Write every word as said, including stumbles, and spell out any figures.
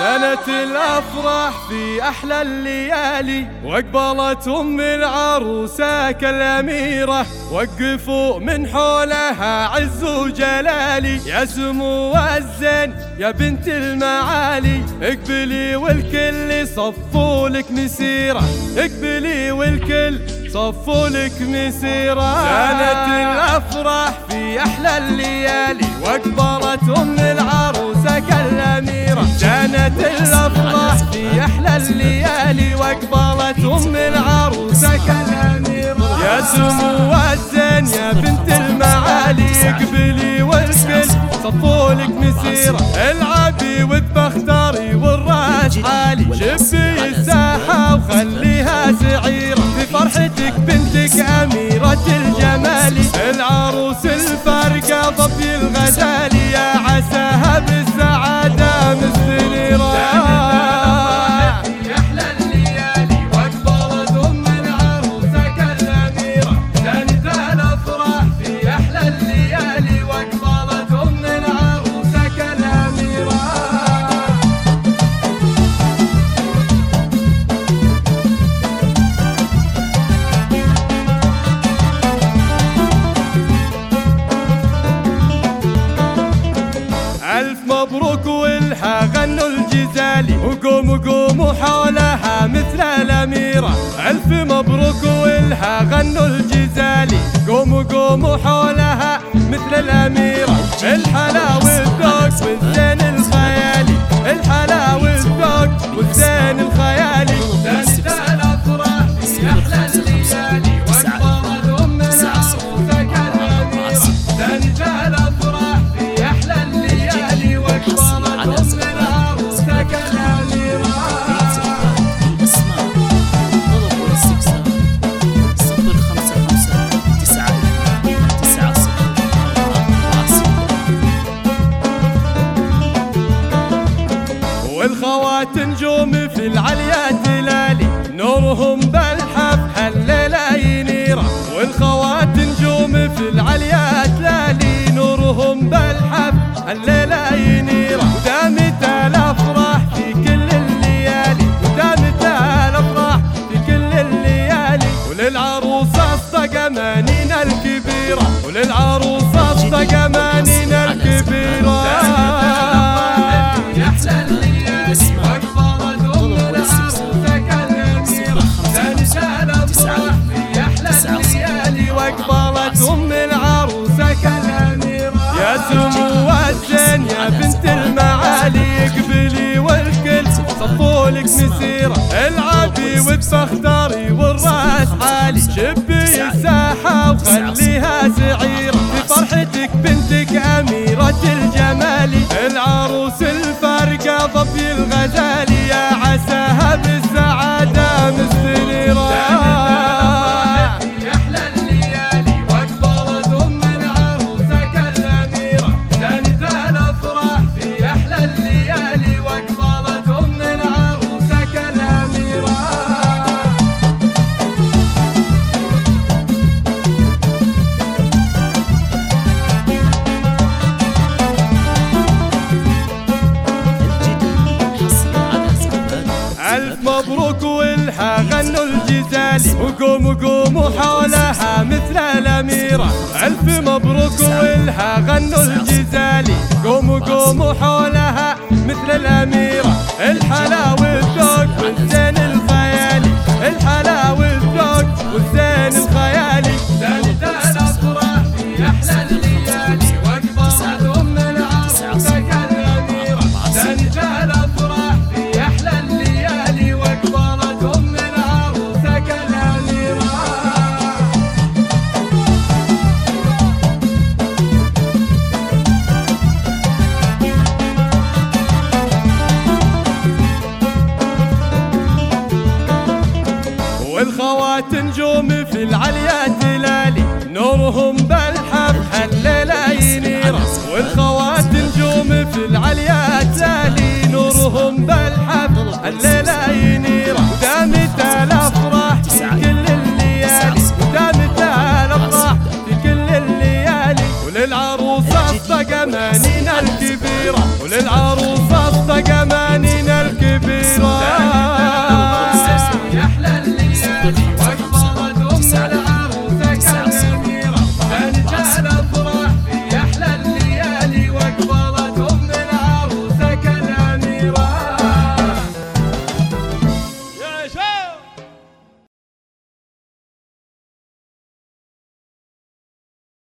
سنة الأفراح في أحلى الليالي، وأقبلت أم العروسة كالأميرة، وقفوا من حولها عز وجلالي. يا سمو الزين يا بنت المعالي، اقبلي والكل صفوا لك مسيرة، اقبلي والكل صفوا لك مسيرة. سنة الأفراح في أحلى الليالي، وأقبلت أم العروسة كالأميرة. سنة الأفراح في أحلى الليالي، وأقبلت أم العروسة كالأميرة. يا سمو الزين يا بنت المعالي، اقبلي والكل صفوا لك مسيرة. العبي وتبختري والراس عالي، شبي الساحة وخليها سعيرة، في فرحتك بنتك أميرة الجمال. العروس الفارقة ضبي الغزالي، يا عساها بالسعادة مستنيرة. ألف مبروك والها غنوا الجزالي، وقوموا قوموا حولها مثل الأميرة. ألف مبروك والها غنوا الجزالي، قوموا قوموا حولها مثل الأميرة. الحلا والذوق والزين الخيالي، الحلا والذوق والزين الخيالي. سنة الأفراح في أحلى الليالي، وأقبلت أم العروسة كالأميرة. سنة الأفراح في أحلى الليالي، وأقبلت أم العروسة كالأميرة. والخوات نجوم في العليا تلالي، نورهم بالحب هالليلة ينيرة. والخوات نجوم في العليا تلالي، نورهم بالحب هالليلة ينيرة. ودامت الأفراح في كل الليالي، ودامت الأفراح في كل الليالي. وللعروسة اصدق أمانينا الكبيرة، وللعروسة اصدق أمانينا الكبيرة. وأقبلت أم العروسة كالأميرة. يا سمو الزين يا بنت المعالي، اقبلي والكل صفوا لك مسيرة. العبي وتبختري والراس عالي، شبي الساحة وخليها سعيرة، في فرحتك بنتك أميرة الجمال. العروس الفارقة ضبي الغزالي، يا عساها بالسعادة مستنيرة. ألف مبروك والها غنوا الجزالي، وقوموا قوموا حولها مثل الأميرة. ألف مبروك والها غنوا الجزالي، قوموا قوموا حولها مثل الأميرة. الحلا والذوق والزين الخيالي، الحلا والذوق والزين الخيالي. سنة الأفراح في أحلى الليالي، وأقبلت أم العروسة كالأميرة. سنة الأفراح في أحلى الليالي، وأقبلت أم العروسة كالأميرة. والخوات نجوم في العليا تلالي، نورهم بالحب هالليلة ينيرة. والخوات نجوم في العليا